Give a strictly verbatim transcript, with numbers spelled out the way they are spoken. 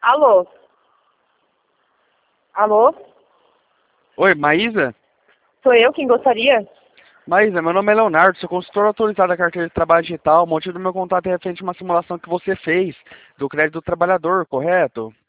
Alô? Alô? Oi, Maísa? Sou eu quem gostaria? Maísa, meu nome é Leonardo, sou consultor autorizado da carteira de trabalho digital. O motivo do meu contato é referente a uma simulação que você fez do crédito do trabalhador, correto?